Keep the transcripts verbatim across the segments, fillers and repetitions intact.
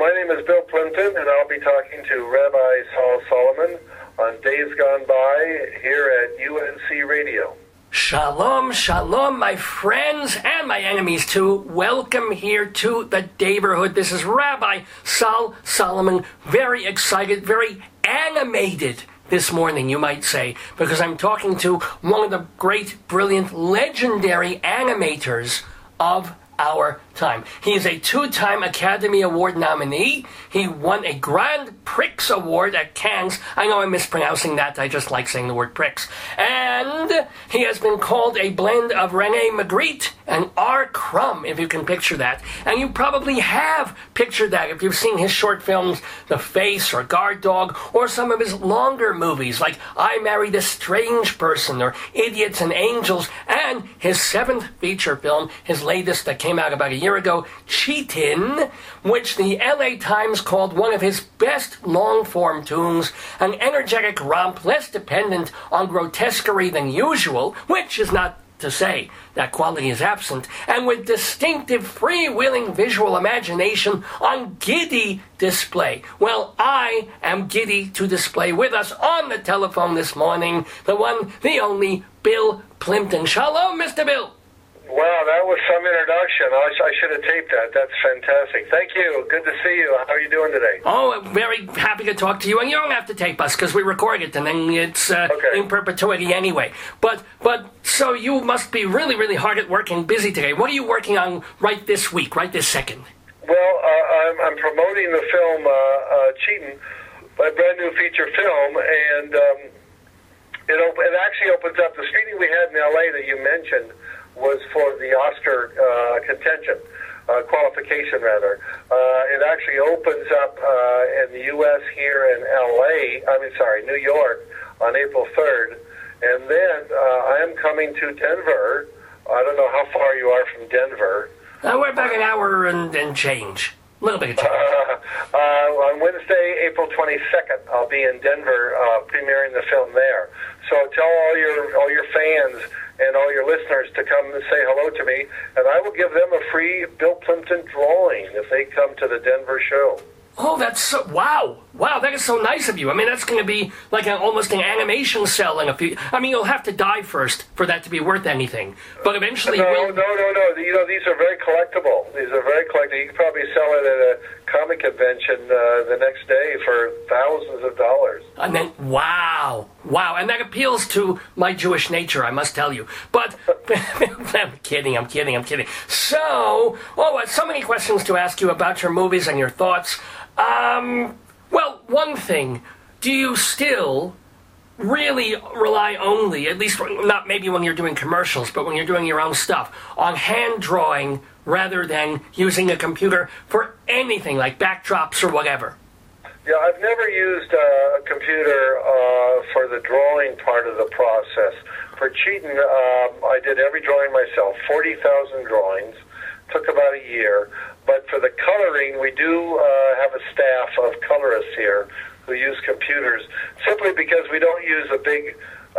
my name is Bill Plimpton, and I'll be talking to Rabbi Saul Solomon on Days Gone By here at U N C Radio. Shalom, shalom, my friends and my enemies too. Welcome here to the neighborhood. This is Rabbi Saul Solomon. Very excited, very animated this morning, you might say, because I'm talking to one of the great, brilliant, legendary animators of our time. He is a two-time Academy Award nominee. He won a Grand Prix Award at Cannes. I know I'm mispronouncing that. I just like saying the word Prix. And he has been called a blend of Rene Magritte and R. Crumb, if you can picture that. And you probably have pictured that if you've seen his short films, The Face or Guard Dog, or some of his longer movies like I Married a Strange Person or Idiots and Angels, and his seventh feature film, his latest that came out about a year ago, Cheatin', which the L A Times called one of his best long-form tunes, an energetic romp less dependent on grotesquerie than usual, which is not to say that quality is absent, and with distinctive freewheeling visual imagination on giddy display. Well, I am giddy to display with us on the telephone this morning, the one, the only, Bill Plimpton. Shalom, Mister Bill. Wow, that was some introduction. I, I should have taped that. That's fantastic. Thank you. Good to see you. How are you doing today? Oh, I'm very happy to talk to you. And you don't have to tape us because we record it and then it's uh, okay. in perpetuity anyway. But, but, so you must be really, really hard at work and busy today. What are you working on right this week, right this second? Well, uh, I'm, I'm promoting the film uh, uh, Cheatin', my brand new feature film, and um, it, op- it actually opens up the screening we had in L A that you mentioned was for the Oscar uh, contention, uh, qualification rather. Uh, it actually opens up uh, in the U S here in L A, I mean, sorry, New York on April third. And then uh, I am coming to Denver. I don't know how far you are from Denver. Uh, we're about an hour and, and change. A little bit of change. Uh, uh, on Wednesday, April twenty-second, I'll be in Denver uh, premiering the film there. So tell all your all your fans and all your listeners to come and say hello to me, and I will give them a free Bill Plimpton drawing if they come to the Denver show. Oh, that's so, wow. Wow, that is so nice of you. I mean, that's going to be like an, almost an animation cell in a few... I mean, you'll have to die first for that to be worth anything. But eventually... No, we'll... no, no, no. You know, these are very collectible. These are very collectible. You can probably sell it at a comic convention uh, the next day for thousands of dollars. And then, wow. Wow. And that appeals to my Jewish nature, I must tell you. But, I'm kidding, I'm kidding, I'm kidding. So, oh, so many questions to ask you about your movies and your thoughts. Um, well, one thing, do you still really rely only, at least not maybe when you're doing commercials, but when you're doing your own stuff, on hand drawing rather than using a computer for anything like backdrops or whatever? Yeah, I've never used uh, a computer uh, for the drawing part of the process. For Cheatin', um, I did every drawing myself, forty thousand drawings, took about a year. But for the coloring, we do uh, have a staff of colorists here who use computers, simply because we don't use a big uh,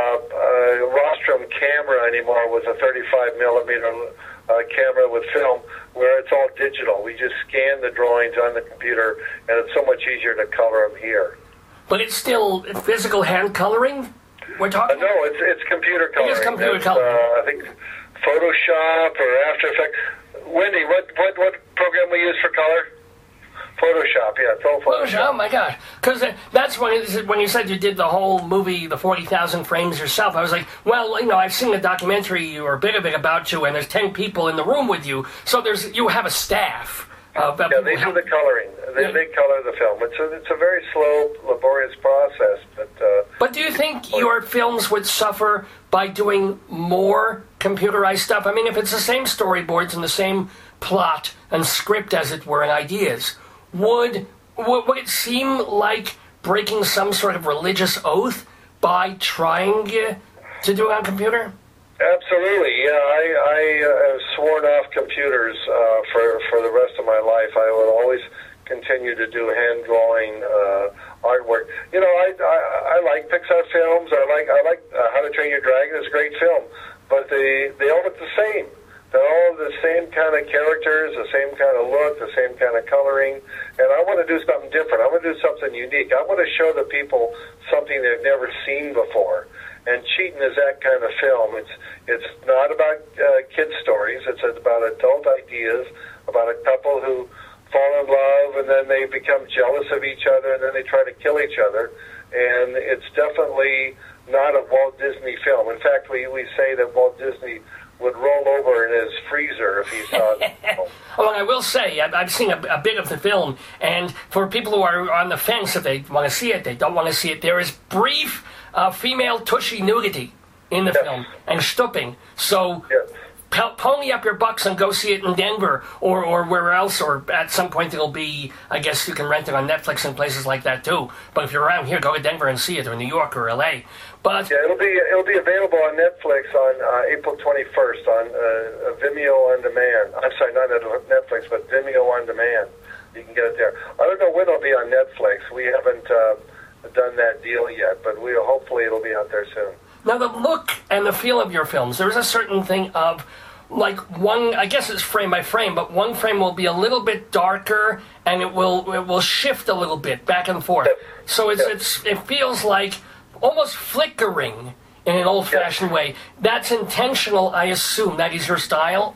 uh, rostrum camera anymore with a thirty-five millimeter uh, camera with film, where it's all digital. We just scan the drawings on the computer, and it's so much easier to color them here. But it's still physical hand coloring we're talking uh, No, it's it's computer coloring. It is computer it's, coloring. Uh, I think Photoshop or After Effects. Wendy, what, what, what program we use for color? Photoshop, yeah, it's all Photoshop. Photoshop, oh my gosh. Because uh, that's when, it, when you said you did the whole movie, the forty thousand frames yourself, I was like, well, you know, I've seen the documentary or a bit of it about you, and there's ten people in the room with you, so there's you have a staff. Uh, yeah, they do the coloring. They, yeah. they color the film. It's a, it's a very slow, laborious process. But, uh, but do you think your films would suffer by doing more computerized stuff? I mean, if it's the same storyboards and the same plot and script, as it were, and ideas, would, would, would it seem like breaking some sort of religious oath by trying uh, to do it on computer? Absolutely, yeah. I, I uh, have sworn off computers uh, for for the rest of my life. I will always continue to do hand drawing uh, artwork. You know, I, I I like Pixar films. I like I like uh, How to Train Your Dragon. It's a great film, but they they all look the same. They're all the same kind of characters, the same kind of look, the same kind of coloring, and I want to do something different. I want to do something unique. I want to show the people something they've never seen before. And Cheatin' is that kind of film. It's it's not about uh, kid stories. It's about adult ideas, about a couple who fall in love and then they become jealous of each other and then they try to kill each other. And it's definitely not a Walt Disney film. In fact, we, we say that Walt Disney would roll over in his freezer if he saw it. Well, I will say, I've, I've seen a, a bit of the film, and for people who are on the fence, if they want to see it, they don't want to see it, there is brief uh, female tushy nudity in the Yes. film, and stooping. So, Yes. po- pony up your bucks and go see it in Denver, or, or where else, or at some point it'll be, I guess you can rent it on Netflix and places like that too. But if you're around here, go to Denver and see it, or New York, or L A. But Yeah, it'll be it'll be available on Netflix on uh, April twenty-first on uh, Vimeo on demand. I'm sorry, not Netflix, but Vimeo on demand. You can get it there. I don't know when it'll be on Netflix. We haven't uh, done that deal yet, but we hopefully it'll be out there soon. now the look and the feel of your films, there's a certain thing of, like one, I guess it's frame by frame, but one frame will be a little bit darker, and it will it will shift a little bit back and forth. So it's it's it feels like almost flickering in an old-fashioned way. That's intentional, I assume. That is your style?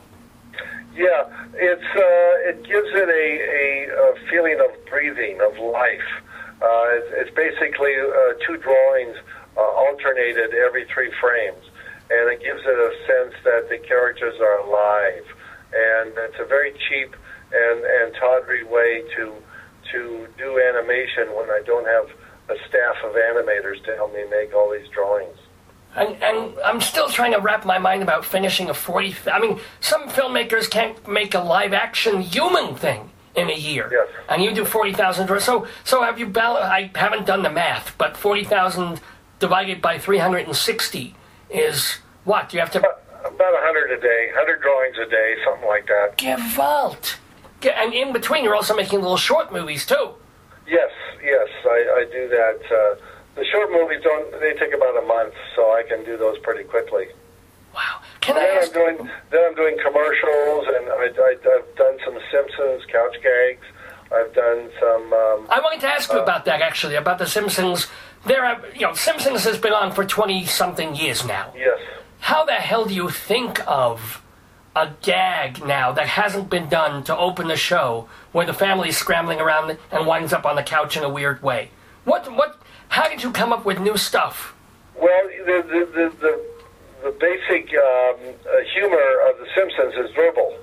Yeah, it's uh, it gives it a, a, a feeling of breathing, of life. Uh, it's, it's basically uh, two drawings uh, alternated every three frames, and it gives it a sense that the characters are alive. And it's a very cheap and, and tawdry way to to do animation when I don't have a staff of animators to help me make all these drawings. And, and I'm still trying to wrap my mind about finishing a forty... I mean, some filmmakers can't make a live-action human thing in a year. Yes. And you do forty thousand drawings. So, so have you... Bal- I haven't done the math, but forty thousand divided by three hundred sixty is what? You have to... About one hundred a day, one hundred drawings a day, something like that. Gewalt. Ge- And in between, you're also making little short movies, too. Yes, yes, I, I do that. Uh, the short movies don't, they take about a month, so I can do those pretty quickly. Wow. Can Then I I'm ask... doing, then I'm doing commercials, and I, I, I've done some Simpsons couch gags. I've done some. Um, I wanted to ask you uh, about that, actually, about The Simpsons. There are, you know, Simpsons has been on for twenty-something years now. yes. How the hell do you think of a gag now that hasn't been done to open the show where the family's scrambling around and winds up on the couch in a weird way? What, what, how did you come up with new stuff? Well, the the the, the, the basic um, uh, humor of The Simpsons is verbal.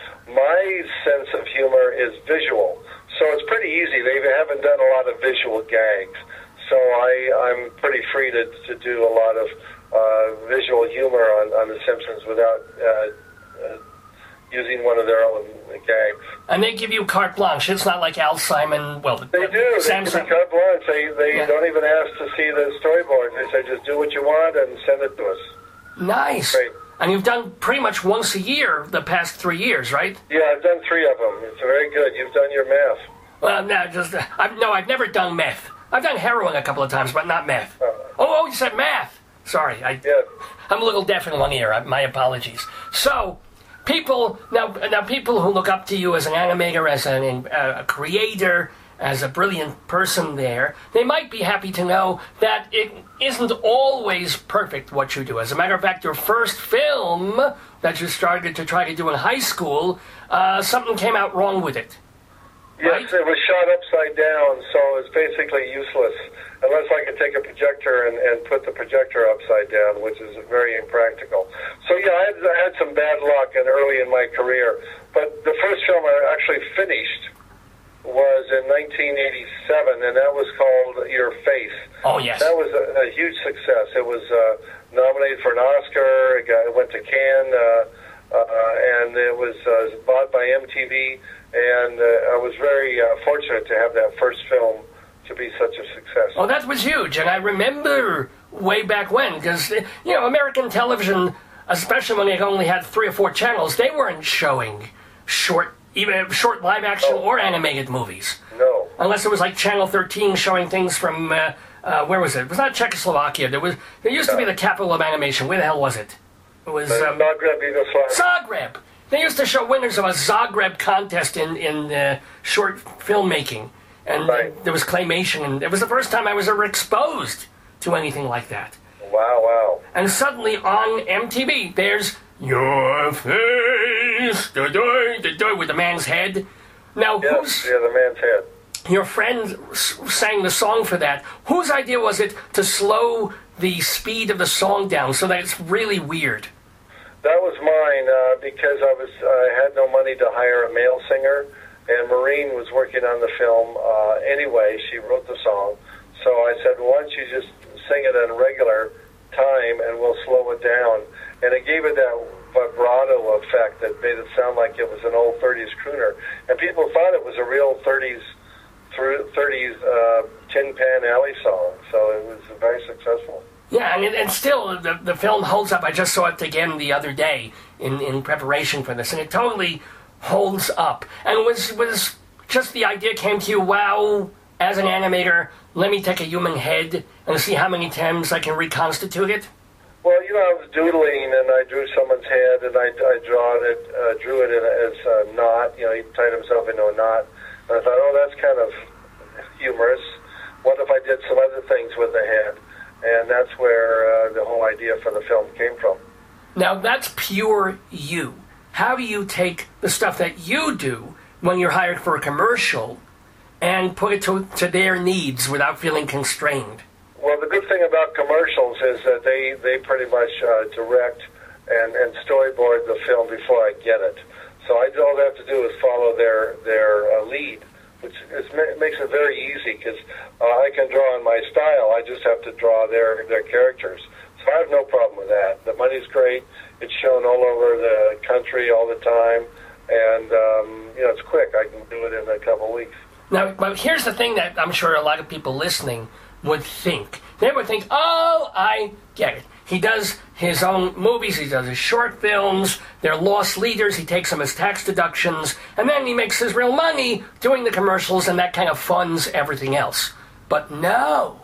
My sense of humor is visual, so it's pretty easy. They haven't done a lot of visual gags, so I I'm pretty free to to do a lot of uh, visual humor on, on The Simpsons without uh, uh, using one of their own gags. And they give you carte blanche. It's not like Al Simon, well, They do. Sam They give Simon. me carte blanche. They, they Yeah. don't even ask to see the storyboard. They say, just do what you want and send it to us. Nice. Great. And you've done pretty much once a year the past three years, right? Yeah, I've done three of them. It's very good. You've done your math. Well, no, just uh, I've, no, I've never done meth. I've done heroin a couple of times, but not meth. Uh, Oh, oh, you said math. Sorry, I, yeah. I'm a little deaf in one ear. I- My apologies. So, people now, now people who look up to you as an animator, as an, uh, a creator, as a brilliant person, there, they might be happy to know that it isn't always perfect what you do. As a matter of fact, your first film that you started to try to do in high school, uh, something came out wrong with it. Yes, Right? it was shot upside down, so it's basically useless. Unless I could take a projector and, and put the projector upside down, which is very impractical. So yeah, I had, I had some bad luck and early in my career. But the first film I actually finished was in nineteen eighty-seven, and that was called Your Face. Oh, yes. That was a, a huge success. It was uh, nominated for an Oscar. It, got, it went to Cannes, uh, uh, and it was uh, bought by M T V. And uh, I was very uh, fortunate to have that first film to be such a success. Oh, that was huge, and I remember way back when, because, you know, American television, especially when it only had three or four channels, they weren't showing short, even short live-action Oh. or animated movies. No. Unless it was like Channel thirteen showing things from, uh, uh, where was it? It was not Czechoslovakia. There was. There used to be the capital of animation. Where the hell was it? It was The um, Zagreb Yugoslavia. Zagreb. They used to show winners of a Zagreb contest in in uh, short filmmaking, and Right. uh, there was claymation, and it was the first time I was ever exposed to anything like that. Wow, wow. And suddenly on M T V, there's Your Face, da-da, da-da, with the man's head. Now, Yes, who's yeah, the man's head. your friend s- sang the song for that? Whose idea was it to slow the speed of the song down so that it's really weird? That was mine uh, because I was I had no money to hire a male singer, and Maureen was working on the film uh, anyway. She wrote the song, so I said, "Why don't you just sing it in regular time, and we'll slow it down?" And it gave it that vibrato effect that made it sound like it was an old thirties crooner, and people thought it was a real thirties through thirties uh, Tin Pan Alley song. So it was very successful. Yeah, and, it- and still, the, the film holds up. I just saw it again the other day in, in preparation for this, and it totally holds up. And was was just the idea came to you, wow, as an animator, let me take a human head and see how many times I can reconstitute it? Well, you know, I was doodling, and I drew someone's head, and I, I draw it, uh, drew it in as a knot. You know, he tied himself into a knot. And I thought, oh, that's kind of humorous. What if I did some other things with the head? And that's where uh, the whole idea for the film came from. Now, that's pure you. How do you take the stuff that you do when you're hired for a commercial and put it to, to their needs without feeling constrained? Well, the good thing about commercials is that they, they pretty much uh, direct and, and storyboard the film before I get it. So I, all they have to do is follow their, their uh, lead, which is, makes it very easy because uh, I can draw in my style. I just have to draw their, their characters. So I have no problem with that. The money's great. It's shown all over the country all the time. And, um, you know, it's quick. I can do it in a couple weeks. Now, but here's the thing that I'm sure a lot of people listening would think. They would think, oh, I get it. He does his own movies, he does his short films, they're lost leaders, he takes them as tax deductions, and then he makes his real money doing the commercials, and that kind of funds everything else. But no,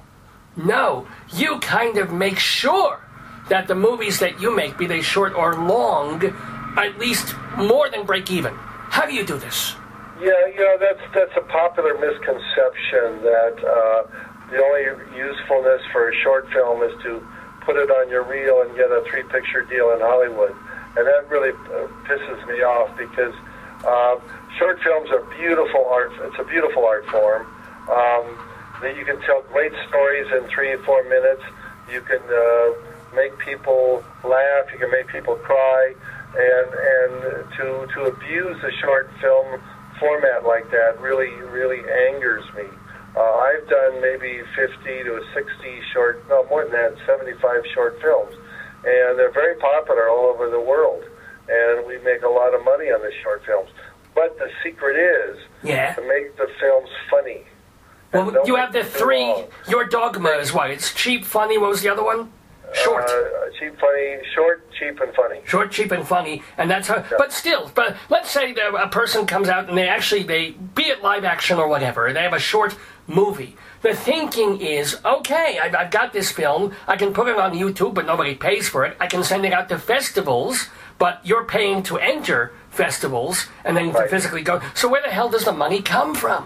no, you kind of make sure that the movies that you make, be they short or long, at least more than break even. How do you do this? Yeah, you know, that's, that's a popular misconception that uh, the only usefulness for a short film is to put it on your reel and get a three-picture deal in Hollywood. And that really uh, pisses me off because uh, short films are beautiful art. It's a beautiful art form. Um, that you can tell great stories in three or four minutes. You can uh, make people laugh. You can make people cry. And and to to abuse a short film format like that really really angers me. Uh, I've done maybe fifty to sixty short, no more than that, seventy-five short films, and they're very popular all over the world. And we make a lot of money on the short films. But the secret is Yeah. to make the films funny. And Well, don't you make have the them too three. long. Your dogma is what? It's cheap, funny. What was the other one? Short. Uh, cheap, funny, short, cheap, and funny. Short, cheap, and funny, and that's how. But still, but let's say that a person comes out and they actually they be it live action or whatever, they have a short movie. The thinking is, okay, I've, I've got this film. I can put it on YouTube, but nobody pays for it. I can send it out to festivals, but you're paying to enter festivals and then to Right. physically go. So where the hell does the money come from?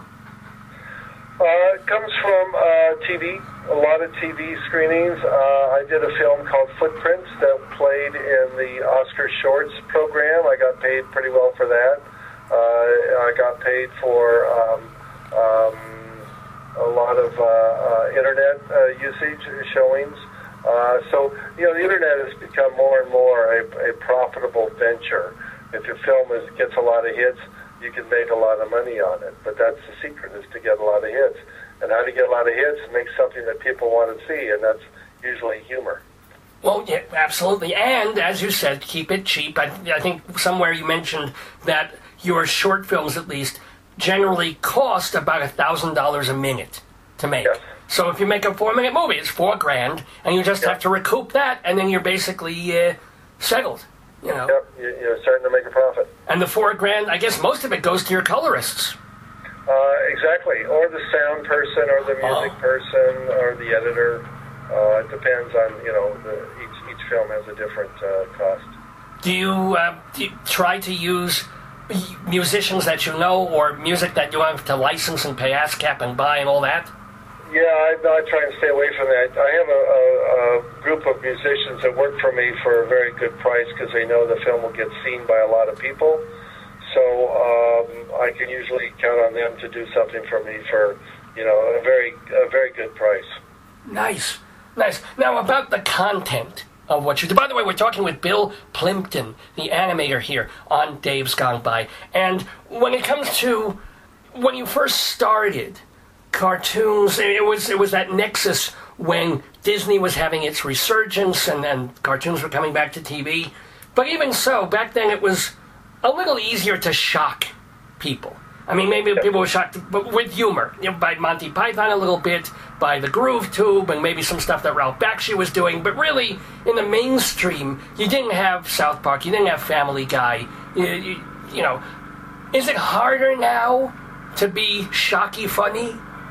Uh, it comes from uh, T V, a lot of T V screenings. Uh, I did a film called Footprints that played in the Oscar Shorts program. I got paid pretty well for that. Uh, I got paid for um, um, a lot of uh, uh, internet uh, usage showings. Uh, so, you know, the internet has become more and more a, a profitable venture. If your film is, gets a lot of hits, you can make a lot of money on it. But that's the secret, is to get a lot of hits. And how to get a lot of hits, make something that people want to see, and that's usually humor. Well, yeah, absolutely. And, as you said, keep it cheap. I, I think somewhere you mentioned that your short films, at least, generally cost about a thousand dollars a minute to make. Yes. So if you make a four-minute movie, it's four grand, and you just Yep. have to recoup that, and then you're basically uh, settled, you know. Yep, you- you're starting to make a profit. And the four grand, I guess most of it goes to your colorists. Uh, exactly, or the sound person, or the music Oh. person, or the editor. Uh, it depends on, you know, the, each each film has a different uh, cost. Do you, uh, do you try to use musicians that you know, or music that you have to license and pay ASCAP and buy and all that? Yeah, I, I try and stay away from that. I have a, a, a group of musicians that work for me for a very good price because they know the film will get seen by a lot of people. So um, I can usually count on them to do something for me for, you know, a very, a very good price. Nice, nice. Now about the content of what you do. By the way, we're talking with Bill Plympton, the animator here on Dave's Gone By. And when it comes to when you first started cartoons, it was it was that nexus when Disney was having its resurgence and, and cartoons were coming back to T V. But even so, back then it was a little easier to shock people. I mean, maybe people were shocked, but with humor. You know, by Monty Python a little bit, by the Groove Tube, and maybe some stuff that Ralph Bakshi was doing. But really, in the mainstream, you didn't have South Park, you didn't have Family Guy. You, you, you know, is it harder now to be shocky funny?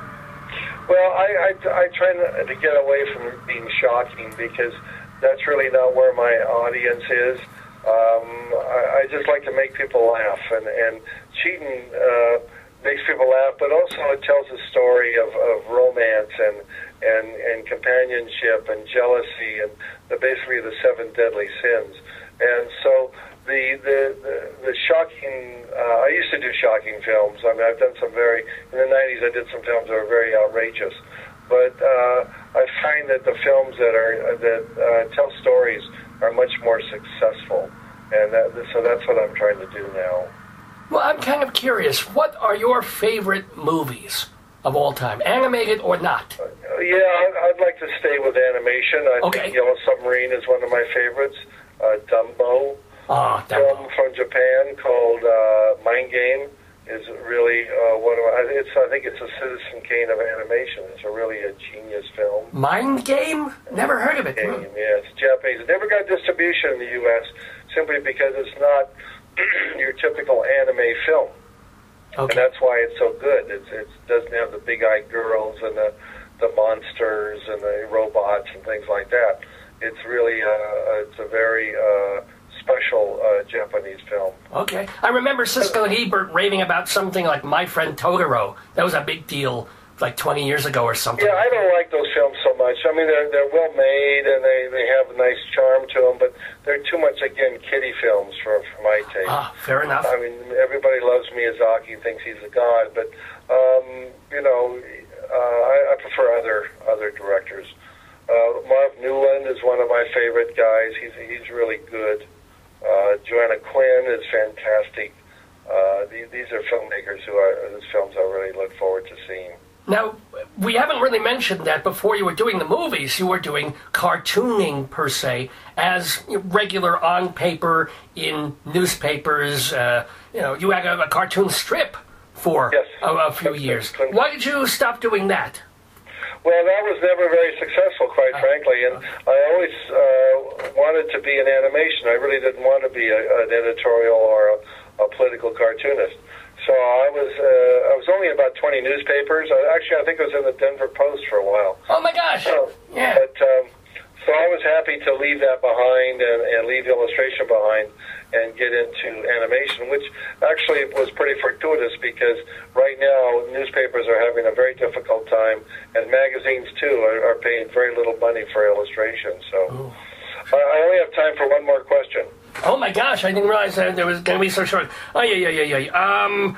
Well, I, I, I try to get away from being shocking because that's really not where my audience is. Um, I, I just like to make people laugh, and, and cheating uh, makes people laugh, but also it tells a story of, of romance and, and, and companionship and jealousy and the, basically the seven deadly sins. And so the the, the, the shocking, uh, I used to do shocking films. I mean, I've done some very, in the nineties I did some films that were very outrageous. But uh, I find that the films that are that uh, tell stories are much more successful, and that, so that's what I'm trying to do now. Well, I'm kind of curious. What are your favorite movies of all time, animated or not? Uh, yeah, I'd, I'd like to stay with animation. I okay. think Yellow Submarine is one of my favorites. Uh, Dumbo, oh, Dumbo, film from Japan called uh, Mind Game, is really uh, one of my, it's I think it's a Citizen Kane of animation. It's a really a genius film. Mind Game? Never heard of it. Game, yeah, it's Japanese. It never got distribution in the U S simply because it's not your typical anime film. Okay. And that's why it's so good. It's, it doesn't have the big-eyed girls and the, the monsters and the robots and things like that. It's really uh, it's a very uh, special uh, Japanese film. Okay. I remember Siskel and Ebert raving about something like My Friend Totoro. That was a big deal like twenty years ago or something. Yeah, I don't like those films so much. I mean, they're, they're well made and they, they have a nice charm to them, but they're too much, again, kiddie films for, for my taste. Ah, fair enough. I mean, everybody loves Miyazaki, thinks he's a god, but, um, you know, uh, I, I prefer other other directors. Uh, Marv Newland is one of my favorite guys. He's he's really good. Uh, Joanna Quinn is fantastic. Uh, these, these are filmmakers who are whose films I really look forward to seeing. Now, we haven't really mentioned that before you were doing the movies, you were doing cartooning, per se, as regular on paper in newspapers. Uh, you know, you had a, a cartoon strip for yes, a, a few years. Why did you stop doing that? Well, that was never very successful, quite oh. frankly, and I always uh, wanted to be in animation. I really didn't want to be a, an editorial or a, a political cartoonist. So I was uh, I was only in about twenty newspapers. I, actually, I think I was in the Denver Post for a while. Oh, my gosh. So, yeah. But, um, so I was happy to leave that behind and, and leave illustration behind and get into animation, which actually was pretty fortuitous because right now newspapers are having a very difficult time, and magazines, too, are, are paying very little money for illustration. So uh, I only have time for one more question. Oh my gosh, I didn't realize that there was going to be so short. Oh, yeah, yeah, yeah, yeah. Um,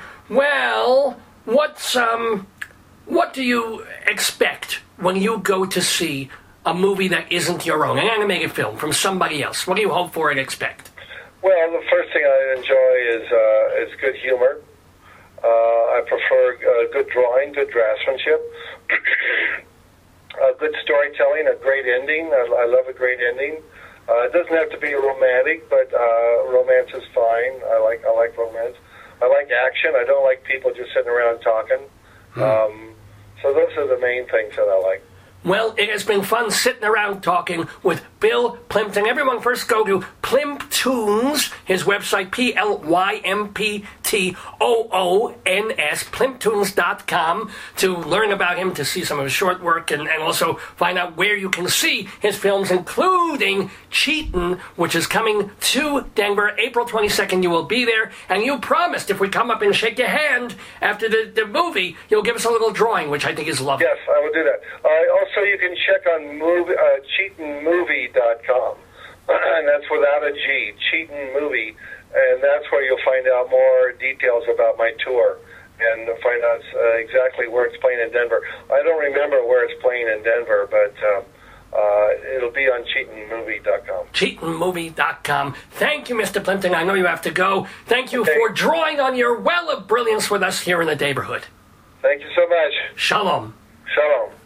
well, what's, um, what do you expect when you go to see a movie that isn't your own, an animated film from somebody else? What do you hope for and expect? Well, the first thing I enjoy is, uh, is good humor. Uh, I prefer uh, good drawing, good draftsmanship, uh, good storytelling, a great ending. I, I love a great ending. Uh, it doesn't have to be romantic, but uh, romance is fine. I like I like romance. I like action. I don't like people just sitting around talking. Hmm. Um, so those are the main things that I like. Well, it has been fun sitting around talking with Bill Plympton. Everyone, first go to Plymptoons, his website, P L Y M P T O O N S, plymptoons dot com, to learn about him, to see some of his short work, and, and also find out where you can see his films, including Cheatin', which is coming to Denver April twenty-second. You will be there, and you promised if we come up and shake your hand after the, the movie, you'll give us a little drawing, which I think is lovely. Yes, I will do that. Uh, also, you can check on movie, uh, cheatin movie dot com, and that's without a G, Cheatin' Movie, and that's where you'll find out more details about my tour and find out uh, exactly where it's playing in Denver. I don't remember where it's playing in Denver, but um, uh, it'll be on cheatin movie dot com. cheatin movie dot com. Thank you, Mister Plimpton. I know you have to go. Thank you okay. for drawing on your well of brilliance with us here in the neighborhood. Thank you so much. Shalom. Shalom.